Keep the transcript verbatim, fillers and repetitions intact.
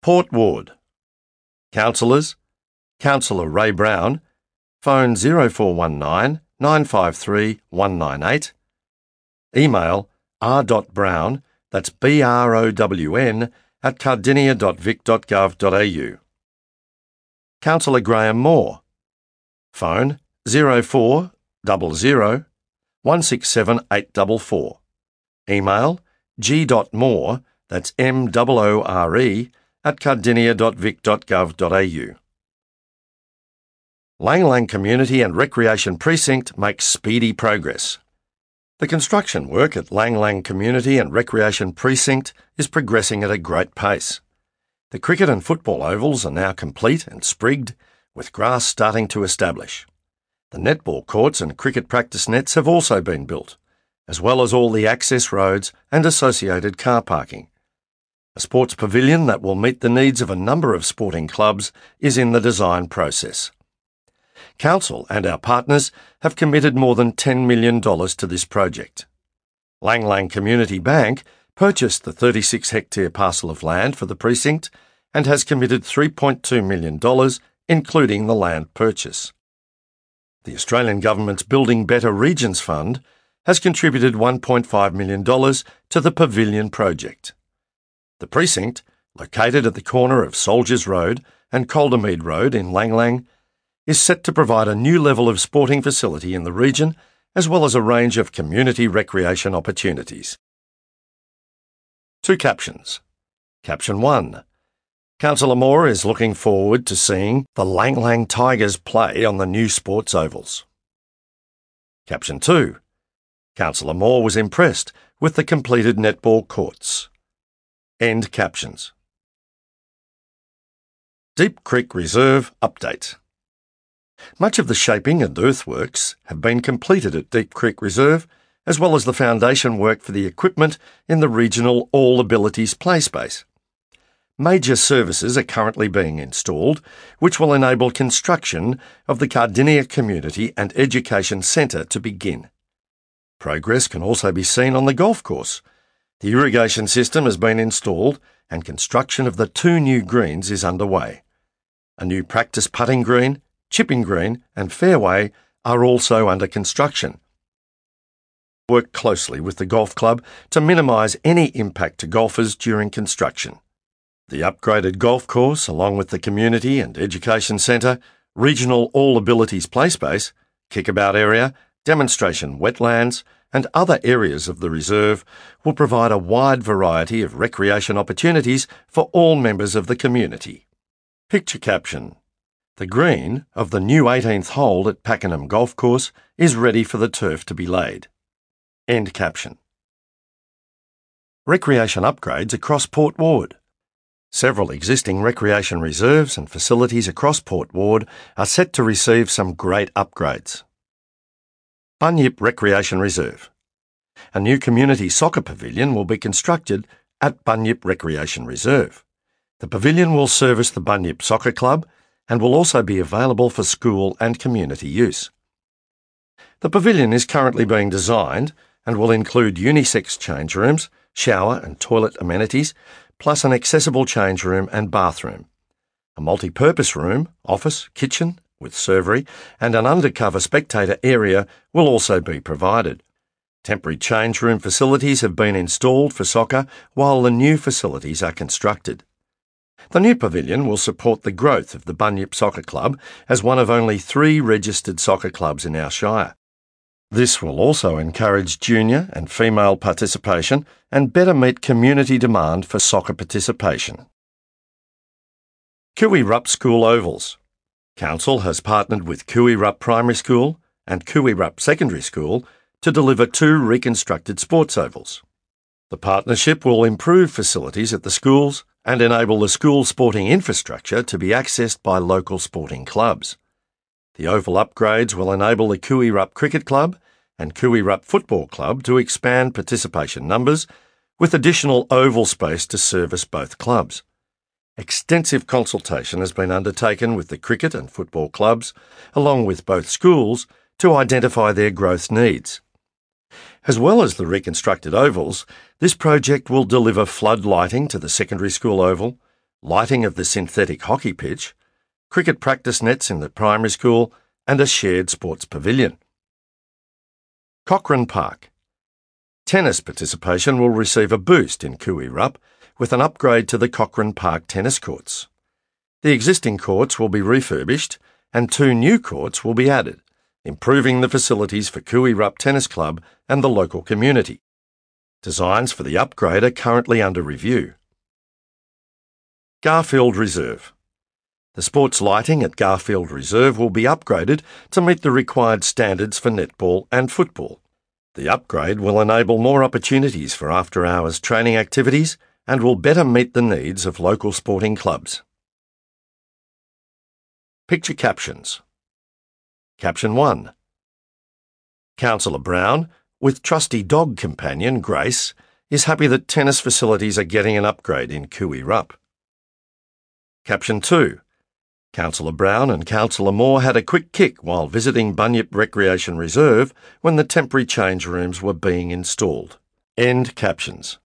Port Ward. Councillors: Councillor Ray Brown, phone zero four one nine, nine five three, one nine eight. Email r.brown, that's B R O W N, at cardinia dot vic dot gov dot a u. Councillor Graham Moore, phone zero four zero zero, one six seven eight four four. Email g.moore, that's M O O R E, at cardinia dot vic dot gov dot a u. Lang Lang Community and Recreation Precinct makes speedy progress. The construction work at Lang Lang Community and Recreation Precinct is progressing at a great pace. The cricket and football ovals are now complete and sprigged, with grass starting to establish. The netball courts and cricket practice nets have also been built, as well as all the access roads and associated car parking. A sports pavilion that will meet the needs of a number of sporting clubs is in the design process. Council and our partners have committed more than ten million dollars to this project. Lang Lang Community Bank purchased the thirty-six hectare parcel of land for the precinct and has committed three point two million dollars, including the land purchase. The Australian Government's Building Better Regions Fund has contributed one point five million dollars to the Pavilion project. The precinct, located at the corner of Soldiers Road and Caldermead Road in Lang Lang, is set to provide a new level of sporting facility in the region, as well as a range of community recreation opportunities. Two captions. Caption one. Councillor Moore is looking forward to seeing the Lang Lang Tigers play on the new sports ovals. Caption two. Councillor Moore was impressed with the completed netball courts. End captions. Deep Creek Reserve Update. Much of the shaping and earthworks have been completed at Deep Creek Reserve, as well as the foundation work for the equipment in the regional All Abilities play space. Major services are currently being installed, which will enable construction of the Cardinia Community and Education Centre to begin. Progress can also be seen on the golf course. The irrigation system has been installed and construction of the two new greens is underway. A new practice putting green, chipping green and fairway are also under construction. Work closely with the golf club to minimise any impact to golfers during construction. The upgraded golf course, along with the Community and Education Centre, Regional All Abilities play space, kickabout area, demonstration wetlands and other areas of the reserve, will provide a wide variety of recreation opportunities for all members of the community. Picture caption. The green of the new eighteenth hole at Pakenham Golf Course is ready for the turf to be laid. End caption. Recreation upgrades across Port Ward. Several existing recreation reserves and facilities across Port Ward are set to receive some great upgrades. Bunyip Recreation Reserve. A new community soccer pavilion will be constructed at Bunyip Recreation Reserve. The pavilion will service the Bunyip Soccer Club and will also be available for school and community use. The pavilion is currently being designed and will include unisex change rooms, shower and toilet amenities, plus an accessible change room and bathroom. A multi-purpose room, office, kitchen with servery and an undercover spectator area will also be provided. Temporary change room facilities have been installed for soccer while the new facilities are constructed. The new pavilion will support the growth of the Bunyip Soccer Club as one of only three registered soccer clubs in our shire. This will also encourage junior and female participation and better meet community demand for soccer participation. Cooey Rup School Ovals. Council has partnered with Cooey Rup Primary School and Cooey Rup Secondary School to deliver two reconstructed sports ovals. The partnership will improve facilities at the schools and enable the school sporting infrastructure to be accessed by local sporting clubs. The oval upgrades will enable the Cooey Rup Cricket Club and Cooey Rup Football Club to expand participation numbers, with additional oval space to service both clubs. Extensive consultation has been undertaken with the cricket and football clubs, along with both schools, to identify their growth needs. As well as the reconstructed ovals, this project will deliver flood lighting to the secondary school oval, lighting of the synthetic hockey pitch, cricket practice nets in the primary school, and a shared sports pavilion. Cochrane Park. Tennis participation will receive a boost in Koo Wee Rup with an upgrade to the Cochrane Park tennis courts. The existing courts will be refurbished and two new courts will be added, improving the facilities for Koo Wee Rup Tennis Club and the local community. Designs for the upgrade are currently under review. Garfield Reserve. The sports lighting at Garfield Reserve will be upgraded to meet the required standards for netball and football. The upgrade will enable more opportunities for after-hours training activities and will better meet the needs of local sporting clubs. Picture captions. Caption one. Councillor Brown, with trusty dog companion Grace, is happy that tennis facilities are getting an upgrade in Koo Wee Rup. Caption two. Councillor Brown and Councillor Moore had a quick kick while visiting Bunyip Recreation Reserve when the temporary change rooms were being installed. End captions.